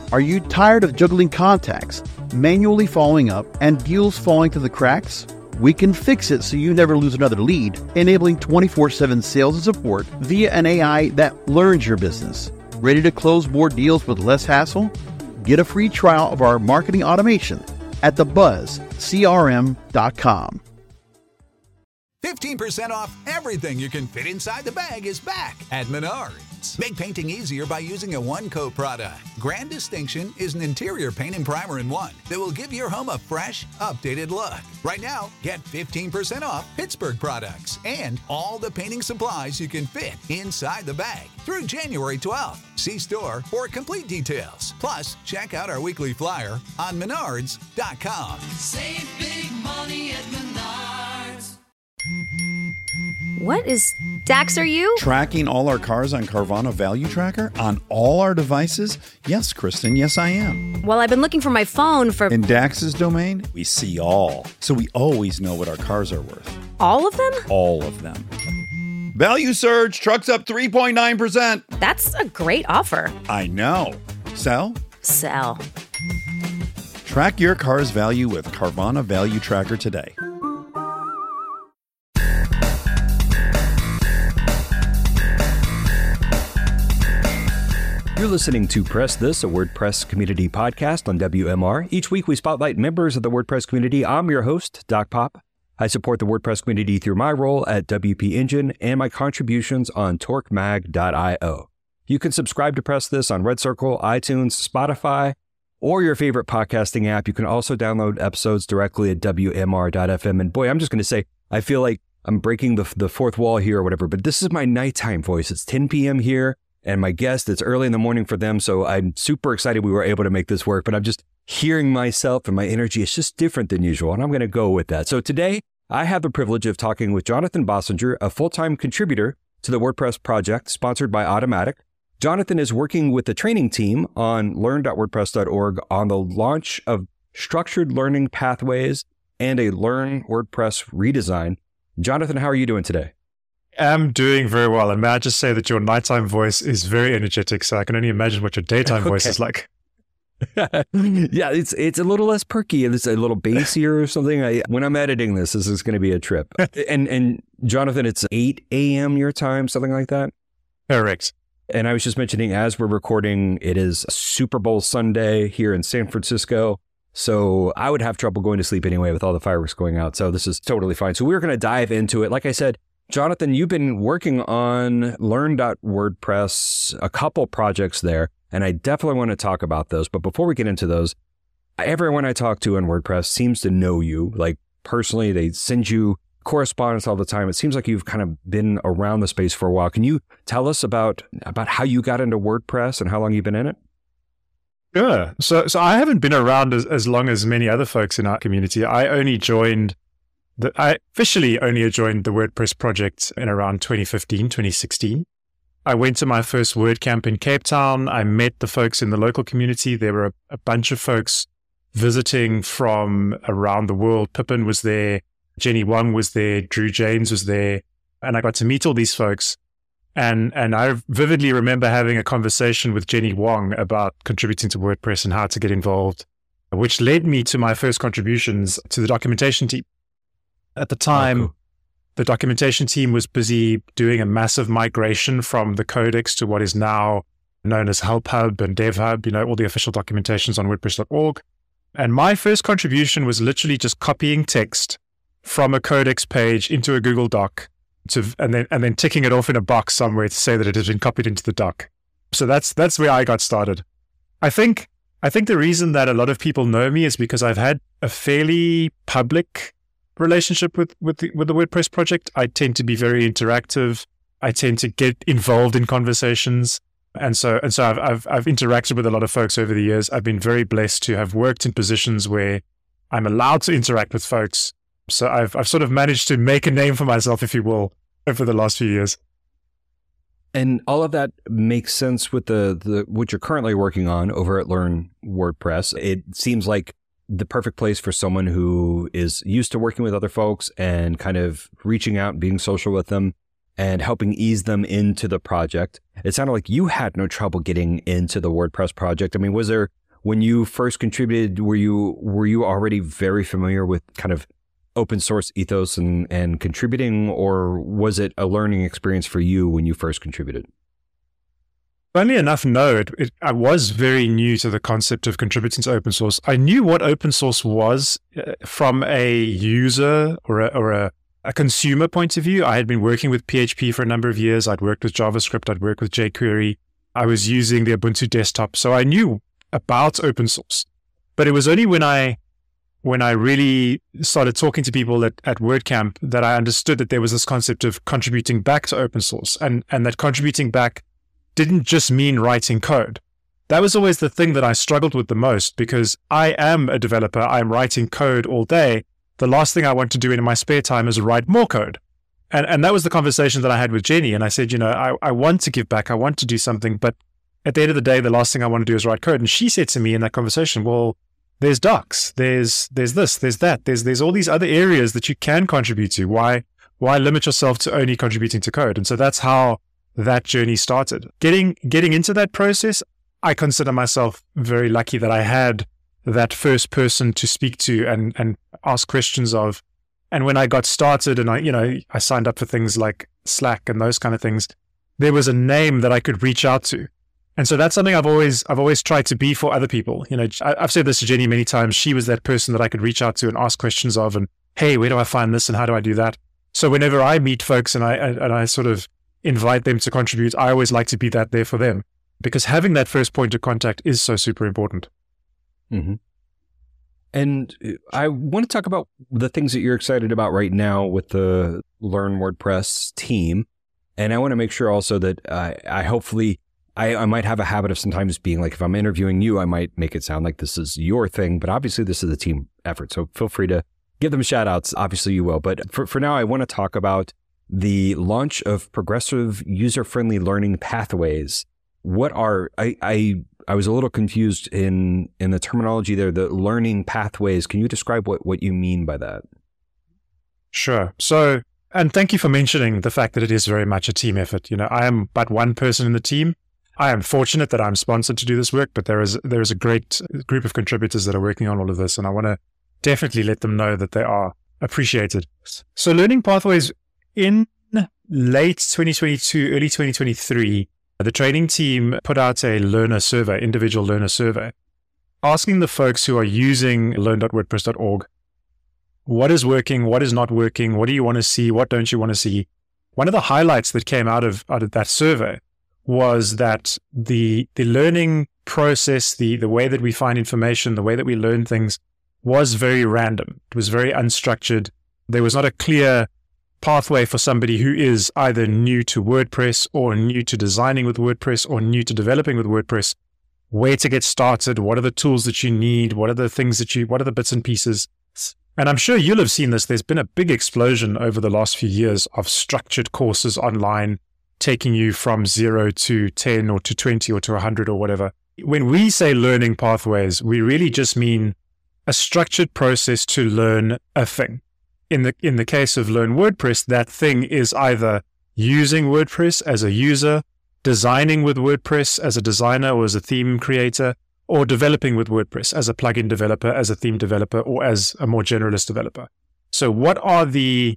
Are you tired of juggling contacts, manually following up, and deals falling through the cracks? We can fix it so you never lose another lead, enabling 24/7 sales and support via an AI that learns your business. Ready to close more deals with less hassle? Get a free trial of our marketing automation at thebuzzcrm.com. 15% off everything you can fit inside the bag is back at Menards. Make painting easier by using a one-coat product. Grand Distinction is an interior paint and primer in one that will give your home a fresh, updated look. Right now, get 15% off Pittsburgh products and all the painting supplies you can fit inside the bag through January 12th. See store for complete details. Plus, check out our weekly flyer on Menards.com. Save big money at Menards. What is... Dax, are you? Tracking all our cars on Carvana Value Tracker on all our devices? Yes, Kristen, yes I am. Well, I've been looking for my phone for... In Dax's domain, we see all. So we always know what our cars are worth. All of them? All of them. Value surge, trucks up 3.9%. That's a great offer. I know. Sell? Sell. Track your car's value with Carvana Value Tracker today. You're listening to Press This, a WordPress community podcast on WMR. Each week we spotlight members of the WordPress community. I'm your host, Doc Pop. I support the WordPress community through my role at WP Engine and my contributions on torquemag.io. You can subscribe to Press This on Red Circle, iTunes, Spotify, or your favorite podcasting app. You can also download episodes directly at WMR.fm. And boy, I'm just going to say, I feel like I'm breaking the fourth wall here or whatever, but this is my nighttime voice. It's 10 p.m. here. And my guest, it's early in the morning for them, so I'm super excited we were able to make this work, but I'm just hearing myself and my energy is just different than usual, and I'm going to go with that. So today, I have the privilege of talking with Jonathan Bossinger, a full-time contributor to the WordPress project sponsored by Automattic. Jonathan is working with the training team on learn.wordpress.org on the launch of structured learning pathways and a Learn WordPress redesign. Jonathan, how are you doing today? I'm doing very well. And may I just say that your nighttime voice is very energetic, so I can only imagine what your daytime voice is like. Yeah, it's a little less perky. It's a little bassier or something. When I'm editing this is going to be a trip. And Jonathan, it's 8 a.m. your time, something like that? Correct. And I was just mentioning, as we're recording, it is Super Bowl Sunday here in San Francisco. So I would have trouble going to sleep anyway with all the fireworks going out. So this is totally fine. So we're going to dive into it. Like I said, Jonathan, you've been working on Learn.WordPress, a couple projects there, and I definitely want to talk about those. But before we get into those, everyone I talk to in WordPress seems to know you. Like personally, they send you correspondence all the time. It seems like you've kind of been around the space for a while. Can you tell us about how you got into WordPress and how long you've been in it? Sure. So I haven't been around as long as many other folks in our community. I officially only joined the WordPress project in around 2015, 2016. I went to my first WordCamp in Cape Town. I met the folks in the local community. There were a bunch of folks visiting from around the world. Pippin was there. Jenny Wong was there. Drew James was there. And I got to meet all these folks. And I vividly remember having a conversation with Jenny Wong about contributing to WordPress and how to get involved, which led me to my first contributions to the documentation team. At the time, the documentation team was busy doing a massive migration from the Codex to what is now known as Help Hub and Dev Hub, all the official documentations on WordPress.org. And my first contribution was literally just copying text from a Codex page into a Google Doc and then ticking it off in a box somewhere to say that it has been copied into the doc. So that's where I got started. I think the reason that a lot of people know me is because I've had a fairly public relationship with the WordPress project. I tend to be very interactive. I tend to get involved in conversations. And so I've interacted with a lot of folks over the years. I've been very blessed to have worked in positions where I'm allowed to interact with folks. So I've sort of managed to make a name for myself, if you will, over the last few years. And all of that makes sense with the what you're currently working on over at Learn WordPress. It seems like the perfect place for someone who is used to working with other folks and kind of reaching out and being social with them and helping ease them into the project. It sounded like you had no trouble getting into the WordPress project. I mean, was there when you first contributed, were you already very familiar with kind of open source ethos and contributing, or was it a learning experience for you when you first contributed? Funnily enough, no. I was very new to the concept of contributing to open source. I knew what open source was from a user or a consumer point of view. I had been working with PHP for a number of years. I'd worked with JavaScript. I'd worked with jQuery. I was using the Ubuntu desktop. So I knew about open source. But it was only when I really started talking to people at WordCamp that I understood that there was this concept of contributing back to open source, and that contributing back didn't just mean writing code. That was always the thing that I struggled with the most, because I am a developer. I'm writing code all day. The last thing I want to do in my spare time is write more code. And that was the conversation that I had with Jenny. And I said, I want to give back. I want to do something. But at the end of the day, the last thing I want to do is write code. And she said to me in that conversation, well, there's docs, there's this, there's that, there's all these other areas that you can contribute to. Why limit yourself to only contributing to code? And so that's how that journey started. Getting into that process, I consider myself very lucky that I had that first person to speak to and ask questions of. And when I got started and I signed up for things like Slack and those kind of things, there was a name that I could reach out to. And so that's something I've always tried to be for other people. I've said this to Jenny many times. She was that person that I could reach out to and ask questions of, and hey, where do I find this and how do I do that? So whenever I meet folks and I sort of invite them to contribute, I always like to be that there for them, because having that first point of contact is so super important. Mm-hmm. And I want to talk about the things that you're excited about right now with the Learn WordPress team. And I want to make sure also that I might have a habit of sometimes being like, if I'm interviewing you, I might make it sound like this is your thing, but obviously this is a team effort. So feel free to give them shout outs. Obviously you will. But for now, I want to talk about the launch of progressive user-friendly learning pathways. What are, I was a little confused in the terminology there, the learning pathways. Can you describe what you mean by that? Sure. So, and thank you for mentioning the fact that it is very much a team effort. I am but one person in the team. I am fortunate that I'm sponsored to do this work, but there is a great group of contributors that are working on all of this, and I want to definitely let them know that they are appreciated. So learning pathways, in late 2022, early 2023, the training team put out a individual learner survey, asking the folks who are using learn.wordpress.org, what is working, what is not working, what do you want to see, what don't you want to see? One of the highlights that came out of that survey was that the learning process, the way that we find information, the way that we learn things was very random. It was very unstructured. There was not a clear pathway for somebody who is either new to WordPress or new to designing with WordPress or new to developing with WordPress, where to get started, what are the tools that you need, what are the bits and pieces. And I'm sure you'll have seen this. There's been a big explosion over the last few years of structured courses online, taking you from 0 to 10 or to 20 or to 100 or whatever. When we say learning pathways, we really just mean a structured process to learn a thing. In the case of Learn WordPress, that thing is either using WordPress as a user, designing with WordPress as a designer or as a theme creator, or developing with WordPress as a plugin developer, as a theme developer, or as a more generalist developer. So what are the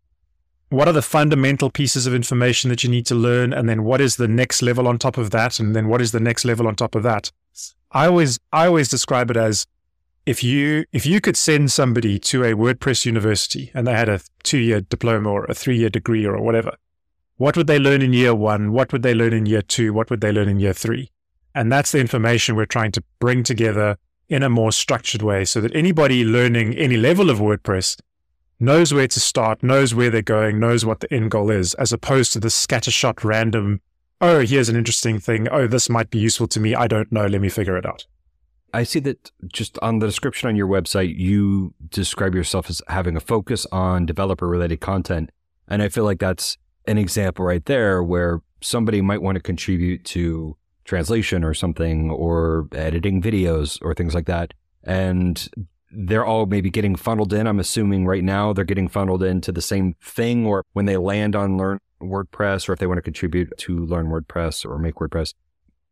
fundamental pieces of information that you need to learn, and then what is the next level on top of that, and then what is the next level on top of that? I always describe it as, if you could send somebody to a WordPress university and they had a 2-year diploma or a 3-year degree or whatever, what would they learn in year 1? What would they learn in year 2? What would they learn in year 3? And that's the information we're trying to bring together in a more structured way so that anybody learning any level of WordPress knows where to start, knows where they're going, knows what the end goal is, as opposed to the scattershot random, oh, here's an interesting thing. Oh, this might be useful to me. I don't know. Let me figure it out. I see that just on the description on your website, you describe yourself as having a focus on developer-related content. And I feel like that's an example right there where somebody might want to contribute to translation or something, or editing videos or things like that. And they're all maybe getting funneled in. I'm assuming right now they're getting funneled into the same thing, or when they land on Learn WordPress, or if they want to contribute to Learn WordPress or Make WordPress,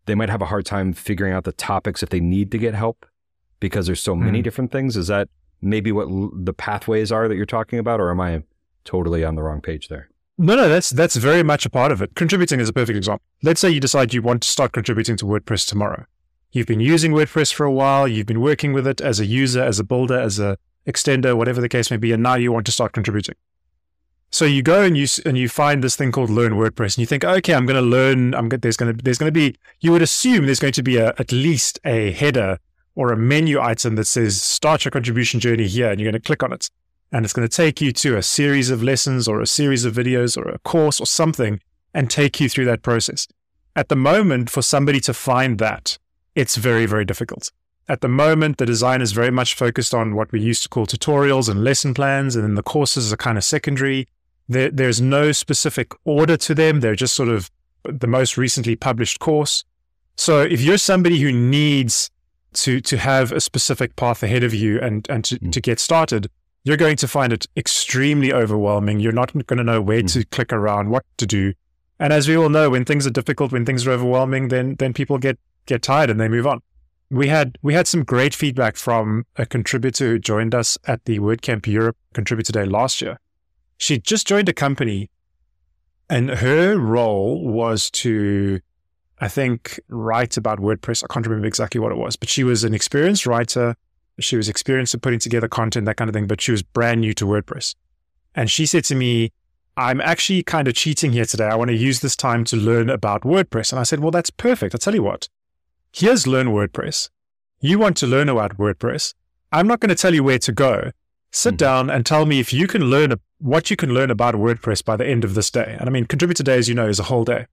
they might have a hard time figuring out the topics if they need to get help because there's so many different things. Is that maybe what the pathways are that you're talking about, or am I totally on the wrong page there? No, that's very much a part of it. Contributing is a perfect example. Let's say you decide you want to start contributing to WordPress tomorrow. You've been using WordPress for a while, you've been working with it as a user, as a builder, as a extender, whatever the case may be, and now you want to start contributing. So you go and you find this thing called Learn WordPress, and you think, okay, I'm going to learn. There's going to be. You would assume there's going to be at least a header or a menu item that says start your contribution journey here, and you're going to click on it, and it's going to take you to a series of lessons or a series of videos or a course or something, and take you through that process. At the moment, for somebody to find that, it's very, very difficult. At the moment, the design is very much focused on what we used to call tutorials and lesson plans, and then the courses are kind of secondary. There's no specific order to them. They're just sort of the most recently published course. So if you're somebody who needs to have a specific path ahead of you and to get started, you're going to find it extremely overwhelming. You're not going to know where to click around, what to do. And as we all know, when things are difficult, when things are overwhelming, then people get tired and they move on. We had some great feedback from a contributor who joined us at the WordCamp Europe Contributor Day last year. She just joined a company, and her role was to, I think, write about WordPress. I can't remember exactly what it was, but she was an experienced writer. She was experienced in putting together content, that kind of thing, but she was brand new to WordPress. And she said to me, I'm actually kind of cheating here today. I want to use this time to learn about WordPress. And I said, well, that's perfect. I'll tell you what. Here's Learn WordPress. You want to learn about WordPress. I'm not going to tell you where to go. Sit down and tell me if you can learn what you can learn about WordPress by the end of this day. And I mean, Contributor Day, as you know, is a whole day.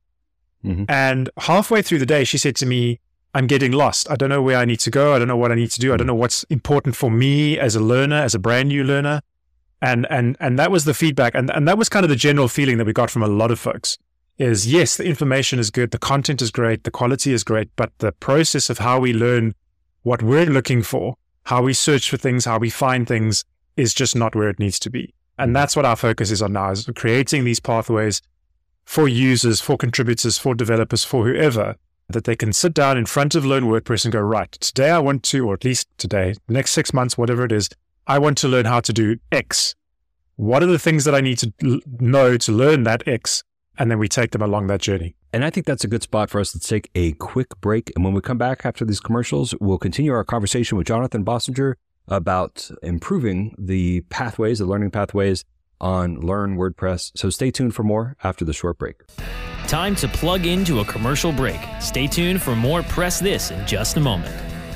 And halfway through the day, she said to me, I'm getting lost. I don't know where I need to go. I don't know what I need to do. I don't know what's important for me as a learner, as a brand new learner. And that was the feedback. And that was kind of the general feeling that we got from a lot of folks is, yes, the information is good. The content is great. The quality is great. But the process of how we learn what we're looking for, how we search for things, how we find things is just not where it needs to be. And that's what our focus is on now, is creating these pathways for users, for contributors, for developers, for whoever, that they can sit down in front of Learn WordPress and go, right, today I want to, or at least today, the next 6 months, whatever it is, I want to learn how to do X. What are the things that I need to know to learn that X? And then we take them along that journey. And I think that's a good spot for us to take a quick break. And when we come back after these commercials, we'll continue our conversation with Jonathan Bossinger about improving the pathways, the learning pathways on Learn WordPress. So stay tuned for more after the short break. Time to plug into a commercial break. Stay tuned for more Press This in just a moment.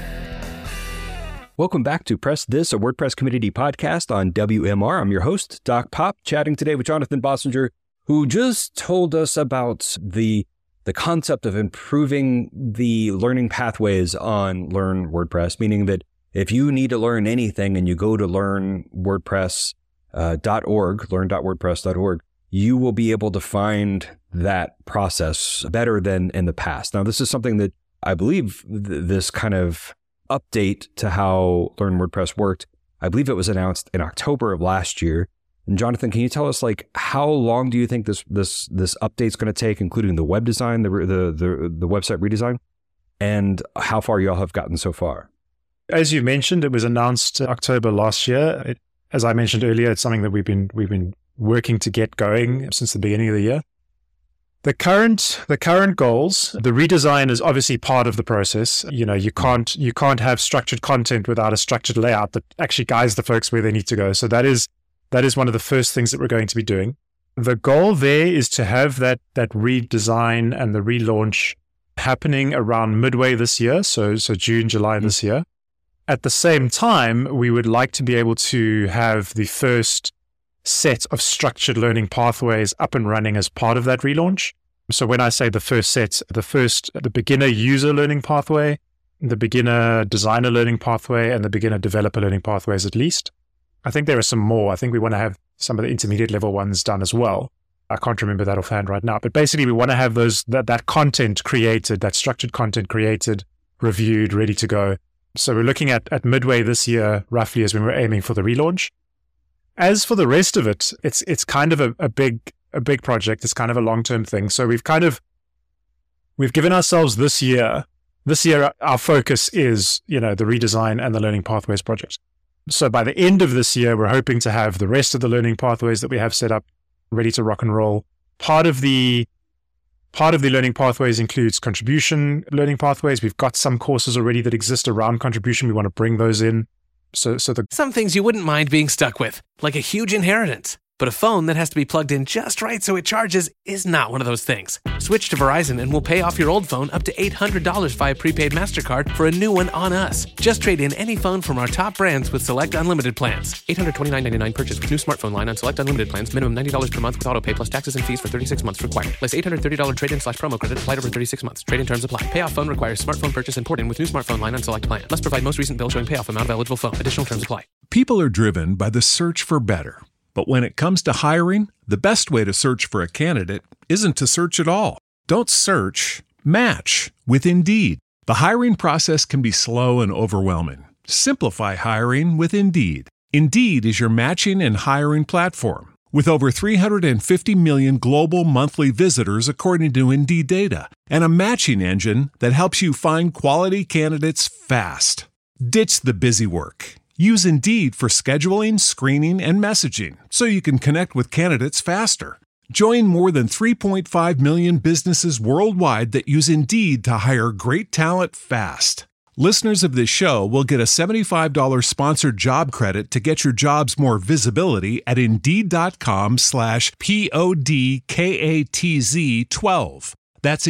Welcome back to Press This, a WordPress community podcast on WMR. I'm your host, Doc Pop, chatting today with Jonathan Bossinger, who just told us about the concept of improving the learning pathways on Learn WordPress, meaning that if you need to learn anything and you go to learnwordpress.org, learn.wordpress.org, you will be able to find that process better than in the past. Now, this is something that I believe this kind of update to how Learn WordPress worked, I believe it was announced in October of last year. And Jonathan, can you tell us, like, how long do you think this update's going to take, including the web design, the website redesign, and how far y'all have gotten so far? As you mentioned, it was announced October last year. As I mentioned earlier, it's something that we've been working to get going since the beginning of the year. The current goals, the redesign is obviously part of the process. You know, you can't have structured content without a structured layout that actually guides the folks where they need to go. So that is one of the first things that we're going to be doing. The goal there is to have that redesign and the relaunch happening around midway this year, so June, July this year. At the same time, we would like to be able to have the first set of structured learning pathways up and running as part of that relaunch. So when I say the first set, the beginner user learning pathway, the beginner designer learning pathway, and the beginner developer learning pathways at least. I think there are some more. I think we want to have some of the intermediate level ones done as well. I can't remember that offhand right now, but basically we want to have that content created, that structured content created, reviewed, ready to go. So we're looking at midway this year, roughly, as when we're aiming for the relaunch. As for the rest of it, it's kind of a big project. It's kind of a long-term thing. So we've we've given ourselves this year, our focus is, the redesign and the Learning Pathways project. So by the end of this year, we're hoping to have the rest of the Learning Pathways that we have set up ready to rock and roll. Part of the Learning Pathways includes contribution learning pathways. We've got some courses already that exist around contribution. We want to bring those in. Some things you wouldn't mind being stuck with, like a huge inheritance. But a phone that has to be plugged in just right so it charges is not one of those things. Switch to Verizon and we'll pay off your old phone up to $800 via prepaid MasterCard for a new one on us. Just trade in any phone from our top brands with select unlimited plans. $829.99 purchase with new smartphone line on select unlimited plans. Minimum $90 per month with auto pay plus taxes and fees for 36 months required. Less $830 trade-in/promo credit applied over 36 months. Trade-in terms apply. Payoff phone requires smartphone purchase and port-in with new smartphone line on select plan. Must provide most recent bill showing payoff amount of eligible phone. Additional terms apply. People are driven by the search for better. But when it comes to hiring, the best way to search for a candidate isn't to search at all. Don't search, match with Indeed. The hiring process can be slow and overwhelming. Simplify hiring with Indeed. Indeed is your matching and hiring platform. With over 350 million global monthly visitors according to Indeed data, and a matching engine that helps you find quality candidates fast. Ditch the busy work. Use Indeed for scheduling, screening, and messaging so you can connect with candidates faster. Join more than 3.5 million businesses worldwide that use Indeed to hire great talent fast. Listeners of this show will get a $75 sponsored job credit to get your jobs more visibility at Indeed.com/PODKATZ12. That's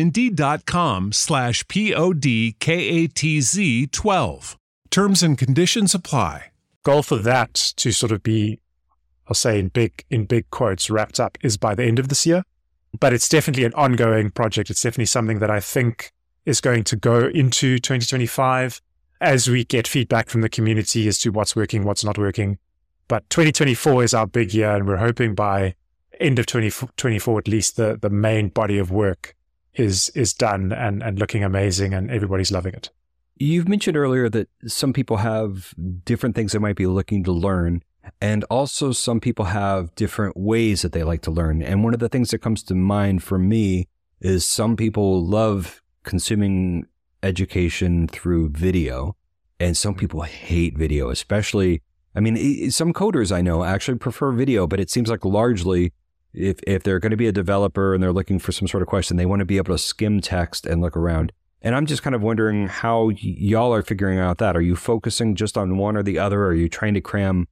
Indeed.com/PODKATZ12. Terms and conditions apply. Goal for that to sort of be, I'll say in big quotes, wrapped up is by the end of this year. But it's definitely an ongoing project. It's definitely something that I think is going to go into 2025 as we get feedback from the community as to what's working, what's not working. But 2024 is our big year, and we're hoping by end of 2024 at least the main body of work is done and looking amazing, and everybody's loving it. You've mentioned earlier that some people have different things they might be looking to learn, and also some people have different ways that they like to learn. And one of the things that comes to mind for me is some people love consuming education through video, and some people hate video, especially, some coders I know actually prefer video, but it seems like largely if they're going to be a developer and they're looking for some sort of question, they want to be able to skim text and look around. And I'm just kind of wondering how y'all are figuring out that. Are you focusing just on one or the other? Are you trying to cram,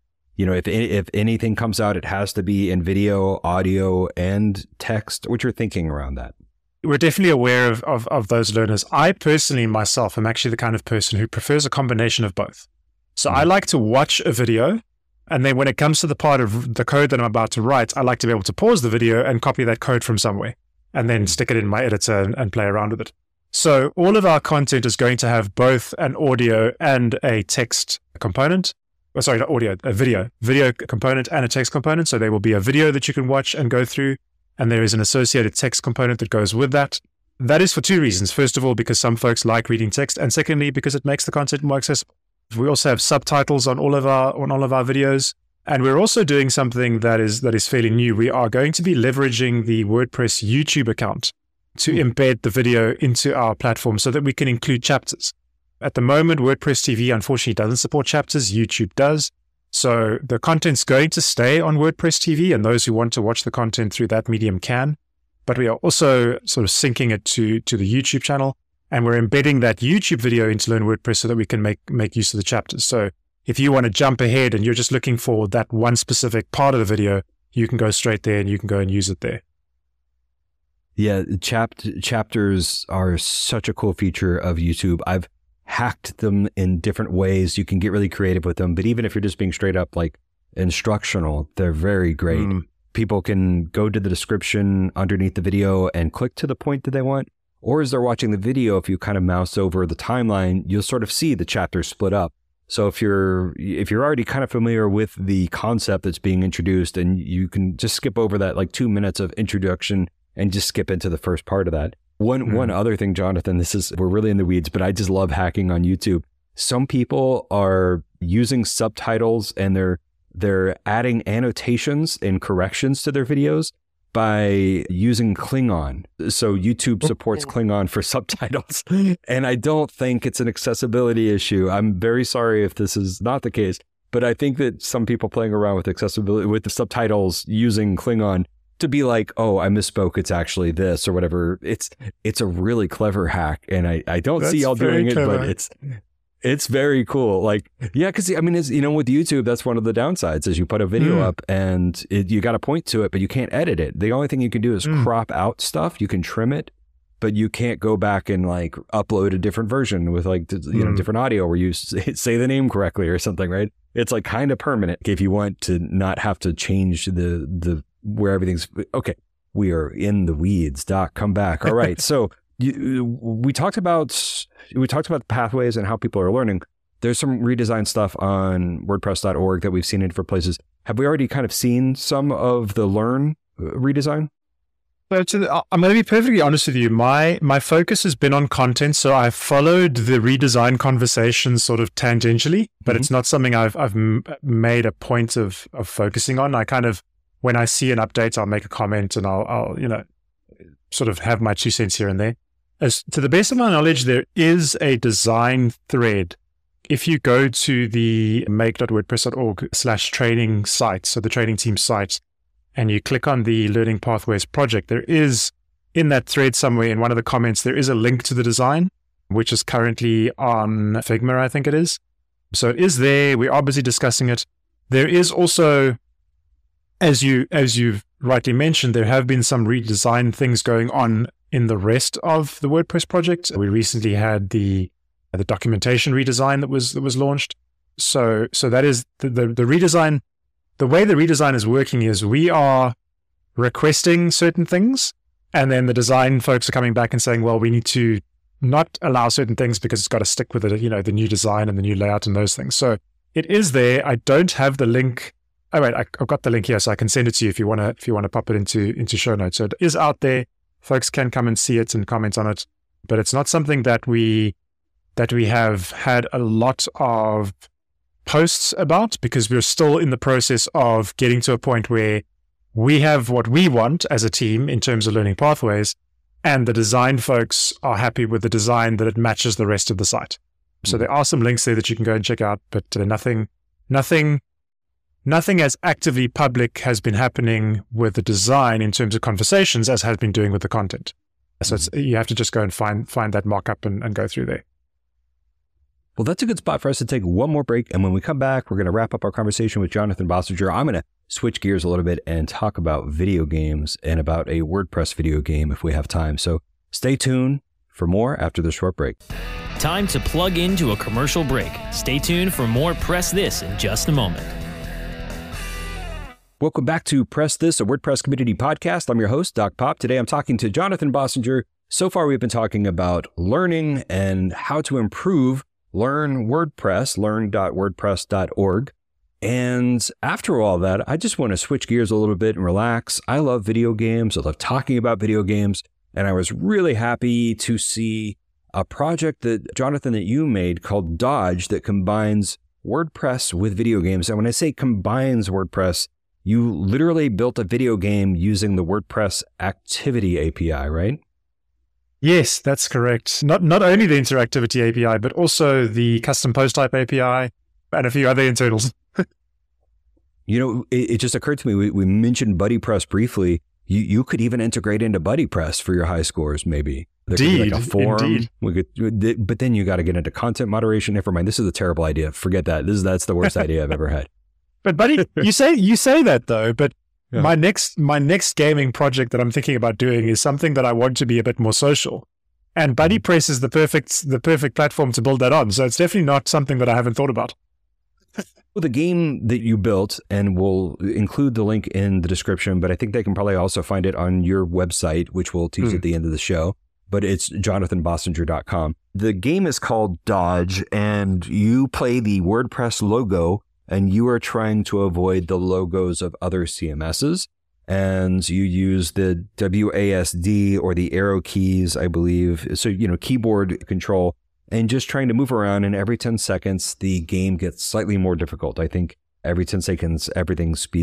if anything comes out, it has to be in video, audio, and text? What's your thinking around that? We're definitely aware of those learners. I personally, myself, am actually the kind of person who prefers a combination of both. So I like to watch a video, and then when it comes to the part of the code that I'm about to write, I like to be able to pause the video and copy that code from somewhere, and then stick it in my editor and play around with it. So all of our content is going to have both an audio and a text component. Sorry, not audio, a video component and a text component. So there will be a video that you can watch and go through, and there is an associated text component that goes with that. That is for two reasons. First of all, because some folks like reading text, and secondly, because it makes the content more accessible. We also have subtitles on all of our videos, and we're also doing something that is fairly new. We are going to be leveraging the WordPress YouTube account to embed the video into our platform so that we can include chapters. At the moment, WordPress TV unfortunately doesn't support chapters. YouTube does. So the content's going to stay on WordPress TV, and those who want to watch the content through that medium can. But we are also sort of syncing it to the YouTube channel, and we're embedding that YouTube video into Learn WordPress so that we can make use of the chapters. So if you want to jump ahead and you're just looking for that one specific part of the video, you can go straight there and you can go and use it there. Yeah, chapters are such a cool feature of YouTube. I've hacked them in different ways. You can get really creative with them, but even if you're just being straight up like instructional, they're very great. People can go to the description underneath the video and click to the point that they want. Or as they're watching the video, if you kind of mouse over the timeline, you'll sort of see the chapters split up. So if you're already kind of familiar with the concept that's being introduced, and you can just skip over that like 2 minutes of introduction and just skip into the first part of that. One other thing, Jonathan, we're really in the weeds, but I just love hacking on YouTube. Some people are using subtitles and they're adding annotations and corrections to their videos. by using Klingon. So YouTube supports Klingon for subtitles. And I don't think it's an accessibility issue. I'm very sorry if this is not the case, but I think that some people playing around with accessibility, with the subtitles using Klingon to be like, oh, I misspoke, it's actually this or whatever. It's a really clever hack. And I don't see y'all doing it, but it's very cool. Like, yeah, because I mean, it's, you know, with YouTube, that's one of the downsides is you put a video up and you got to point to it, but you can't edit it. The only thing you can do is crop out stuff. You can trim it, but you can't go back and like upload a different version with like, you know, different audio where you say the name correctly or something, right? It's like kind of permanent if you want to not have to change the where everything's okay. We are in the weeds, Doc. Come back. All right. So we talked about the pathways and how people are learning. There's some redesigned stuff on WordPress.org that we've seen in different places. Have we already kind of seen some of the Learn redesign? So I'm going to be perfectly honest with you. My focus has been on content, so I've followed the redesign conversation sort of tangentially, but it's not something I've made a point of focusing on. I kind of, when I see an update, I'll make a comment and I'll you know, sort of have my 2 cents here and there. As to the best of my knowledge, there is a design thread. If you go to the make.wordpress.org/training site, so the training team site, and you click on the Learning Pathways project, there is in that thread somewhere in one of the comments, there is a link to the design, which is currently on Figma, I think it is. So it is there. We're obviously discussing it. There is also, as you've rightly mentioned, there have been some redesign things going on in the rest of the WordPress project. We recently had the documentation redesign that was launched. So that is the redesign. The way the redesign is working is we are requesting certain things, and then the design folks are coming back and saying, well, we need to not allow certain things because it's got to stick with it, you know, the new design and the new layout and those things. So it is there. I don't have the link. Oh wait, I've got the link here, so I can send it to you if you want to pop it into show notes. So it is out there. Folks can come and see it and comment on it, but it's not something that we have had a lot of posts about because we're still in the process of getting to a point where we have what we want as a team in terms of learning pathways, and the design folks are happy with the design that it matches the rest of the site. So there are some links there that you can go and check out, but nothing as actively public has been happening with the design in terms of conversations as has been doing with the content. So you have to just go and find that mock-up and go through there. Well, that's a good spot for us to take one more break. And when we come back, we're going to wrap up our conversation with Jonathan Bossinger. I'm going to switch gears a little bit and talk about video games and about a WordPress video game if we have time. So stay tuned for more after the short break. Time to plug into a commercial break. Stay tuned for more Press This in just a moment. Welcome back to Press This, a WordPress community podcast. I'm your host, Doc Pop. Today I'm talking to Jonathan Bossinger. So far we've been talking about learning and how to improve Learn WordPress, learn.wordpress.org. And after all that, I just want to switch gears a little bit and relax. I love video games. I love talking about video games. And I was really happy to see a project that, Jonathan, that you made called Dodge that combines WordPress with video games. And when I say combines WordPress, you literally built a video game using the WordPress Activity API, right? Yes, that's correct. Not only the interactivity API, but also the custom post type API and a few other internals. You know, it just occurred to me, we mentioned BuddyPress briefly. You could even integrate into BuddyPress for your high scores, maybe. There could be like a forum. But then you got to get into content moderation. Never mind. This is a terrible idea. Forget that. That's the worst idea I've ever had. But Buddy, you say that though, but yeah. My next gaming project that I'm thinking about doing is something that I want to be a bit more social. And BuddyPress is the perfect platform to build that on. So it's definitely not something that I haven't thought about. Well, the game that you built, and we'll include the link in the description, but I think they can probably also find it on your website, which we'll tease at the end of the show. But it's jonathanbossinger.com. The game is called Dodge, and you play the WordPress logo, and you are trying to avoid the logos of other CMSs. And you use the WASD or the arrow keys, I believe. So, keyboard control, and just trying to move around. And every 10 seconds, the game gets slightly more difficult. I think every 10 seconds, everything speeds up.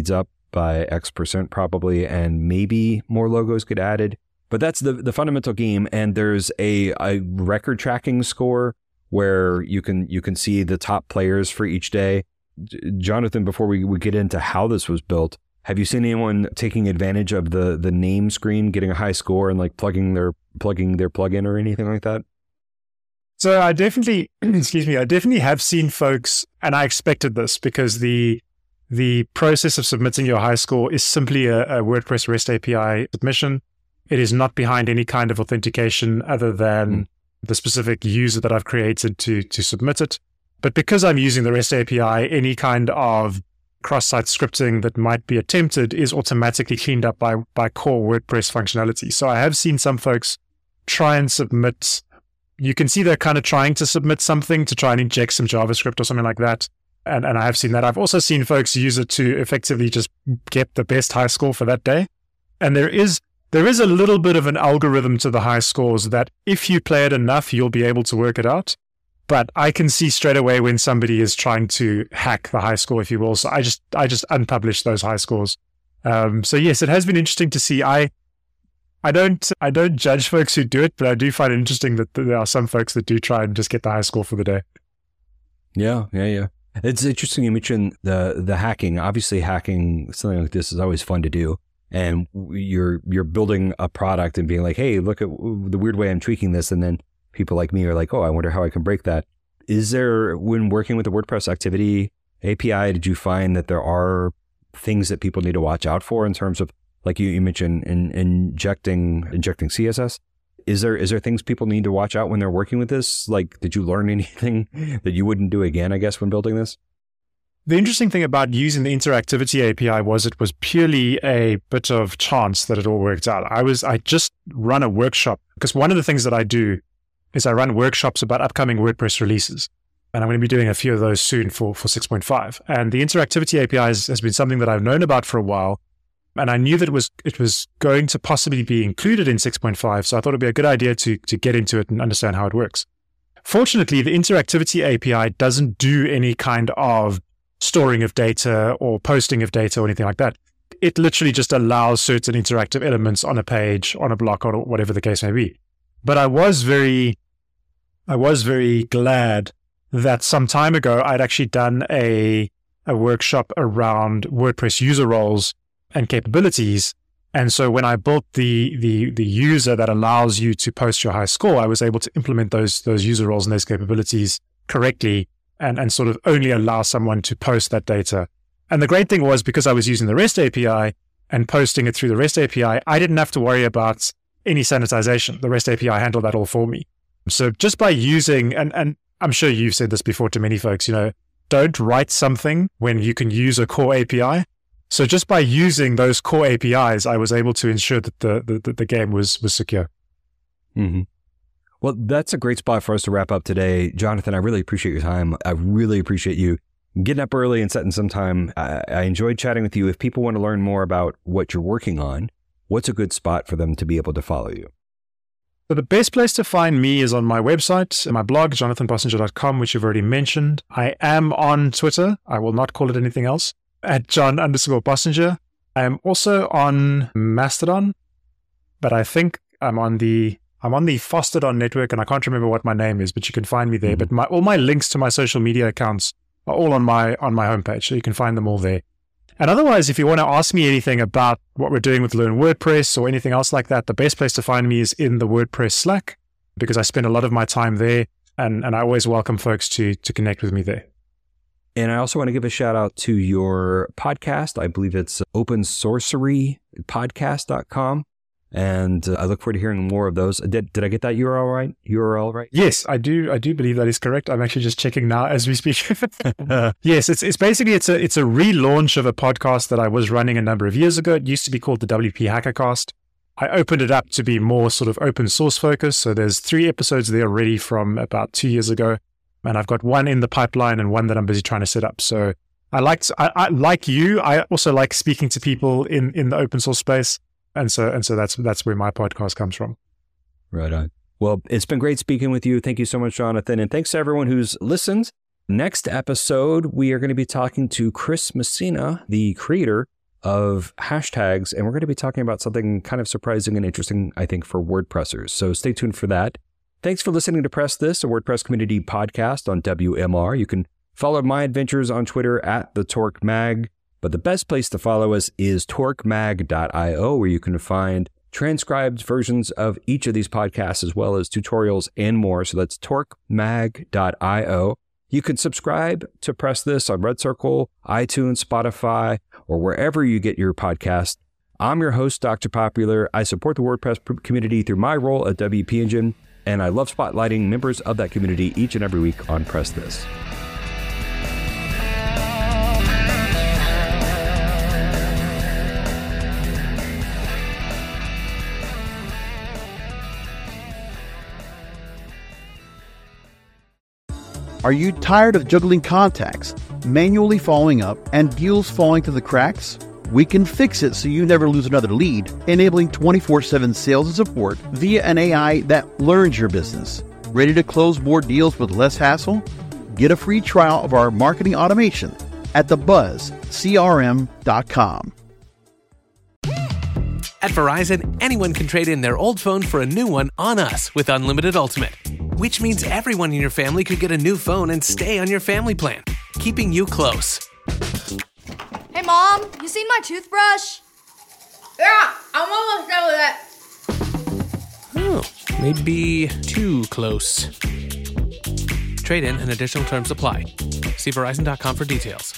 by X% probably, and maybe more logos get added. But that's the fundamental game. And there's a record tracking score where you can see the top players for each day. Jonathan, before we get into how this was built, have you seen anyone taking advantage of the name screen, getting a high score and like plugging their plugin or anything like that? So I definitely, I definitely have seen folks, and I expected this because the process of submitting your high score is simply a WordPress REST API submission. It is not behind any kind of authentication other than the specific user that I've created to submit it. But because I'm using the REST API, any kind of cross-site scripting that might be attempted is automatically cleaned up by core WordPress functionality. So I have seen some folks try and submit. You can see they're kind of trying to submit something to try and inject some JavaScript or something like that. And I have seen that. I've also seen folks use it to effectively just get the best high score for that day. And there is a little bit of an algorithm to the high scores that if you play it enough, you'll be able to work it out. But I can see straight away when somebody is trying to hack the high score, if you will. So I just unpublish those high scores. So yes, it has been interesting to see. I don't judge folks who do it, but I do find it interesting that there are some folks that do try and just get the high score for the day. Yeah. It's interesting you mentioned the hacking. Obviously, hacking something like this is always fun to do. And you're building a product and being like, hey, look at the weird way I'm tweaking this, and then people like me are like, oh, I wonder how I can break that. Is there, when working with the WordPress Activity API, did you find that there are things that people need to watch out for in terms of, like you mentioned, injecting CSS? Is there things people need to watch out when they're working with this? Like, did you learn anything that you wouldn't do again, I guess, when building this? The interesting thing about using the Interactivity API was it was purely a bit of chance that it all worked out. I just run a workshop, because one of the things that I do is I run workshops about upcoming WordPress releases. And I'm going to be doing a few of those soon for 6.5. And the Interactivity API has been something that I've known about for a while. And I knew that it was going to possibly be included in 6.5. So I thought it'd be a good idea to get into it and understand how it works. Fortunately, the Interactivity API doesn't do any kind of storing of data or posting of data or anything like that. It literally just allows certain interactive elements on a page, on a block, or whatever the case may be. But I was very glad that some time ago I'd actually done a workshop around WordPress user roles and capabilities. And so when I built the user that allows you to post your high score, I was able to implement those user roles and those capabilities correctly and sort of only allow someone to post that data. And the great thing was, because I was using the REST API and posting it through the REST API, I didn't have to worry about any sanitization. The REST API handled that all for me. So just by using, and I'm sure you've said this before to many folks, don't write something when you can use a core API. So just by using those core APIs, I was able to ensure that the game was secure. Mm-hmm. Well, that's a great spot for us to wrap up today. Jonathan, I really appreciate your time. I really appreciate you getting up early and setting some time. I enjoyed chatting with you. If people want to learn more about what you're working on, what's a good spot for them to be able to follow you? So the best place to find me is on my website, my blog, jonathanbossinger.com, which you've already mentioned. I am on Twitter. I will not call it anything else, at John_Bossinger. I am also on Mastodon, but I think I'm on the Fostodon network, and I can't remember what my name is, but you can find me there. Mm-hmm. But all my links to my social media accounts are all on my homepage, so you can find them all there. And otherwise, if you want to ask me anything about what we're doing with Learn WordPress or anything else like that, the best place to find me is in the WordPress Slack, because I spend a lot of my time there, and I always welcome folks to connect with me there. And I also want to give a shout out to your podcast. I believe it's opensorcerypodcast.com. And I look forward to hearing more of those. Did I get that URL right? Yes, I do believe that is correct. I'm actually just checking now as we speak. Yes, it's basically it's a relaunch of a podcast that I was running a number of years ago. It used to be called the WP Hackercast. I opened it up to be more sort of open source focused. So there's 3 episodes there already from about 2 years ago, and I've got one in the pipeline and one that I'm busy trying to set up. So I like you. I also like speaking to people in the open source space. And so that's where my podcast comes from. Right on. Well, it's been great speaking with you. Thank you so much, Jonathan. And thanks to everyone who's listened. Next episode, we are going to be talking to Chris Messina, the creator of hashtags, and we're going to be talking about something kind of surprising and interesting, I think, for WordPressers. So stay tuned for that. Thanks for listening to Press This, a WordPress community podcast on WMR. You can follow my adventures on Twitter at the Torque Mag, but the best place to follow us is torquemag.io, where you can find transcribed versions of each of these podcasts, as well as tutorials and more. So that's torquemag.io. You can subscribe to Press This on Red Circle, iTunes, Spotify, or wherever you get your podcast. I'm your host, Dr. Popular. I support the WordPress community through my role at WP Engine, and I love spotlighting members of that community each and every week on Press This. Are you tired of juggling contacts, manually following up, and deals falling through the cracks? We can fix it so you never lose another lead, enabling 24/7 sales and support via an AI that learns your business. Ready to close more deals with less hassle? Get a free trial of our marketing automation at thebuzzcrm.com. At Verizon, anyone can trade in their old phone for a new one on us with Unlimited Ultimate, which means everyone in your family could get a new phone and stay on your family plan, keeping you close. Hey, Mom, you seen my toothbrush? Yeah, I'm almost done with it. Oh, maybe too close. Trade-in and additional terms apply. See Verizon.com for details.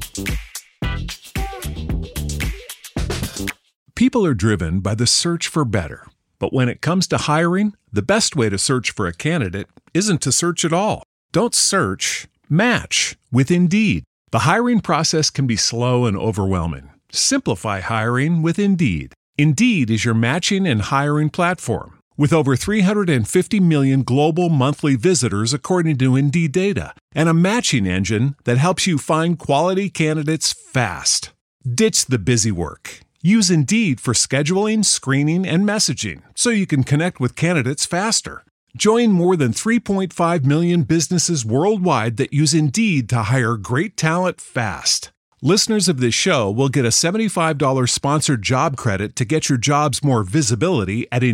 People are driven by the search for better. But when it comes to hiring, the best way to search for a candidate isn't to search at all. Don't search, match with Indeed. The hiring process can be slow and overwhelming. Simplify hiring with Indeed. Indeed is your matching and hiring platform. With over 350 million global monthly visitors according to Indeed data, and a matching engine that helps you find quality candidates fast. Ditch the busy work. Use Indeed for scheduling, screening, and messaging so you can connect with candidates faster. Join more than 3.5 million businesses worldwide that use Indeed to hire great talent fast. Listeners of this show will get a $75 sponsored job credit to get your jobs more visibility at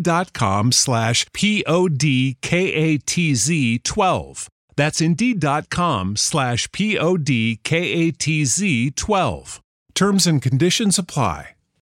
Indeed.com/PODKATZ12. That's Indeed.com/PODKATZ12. Terms and conditions apply.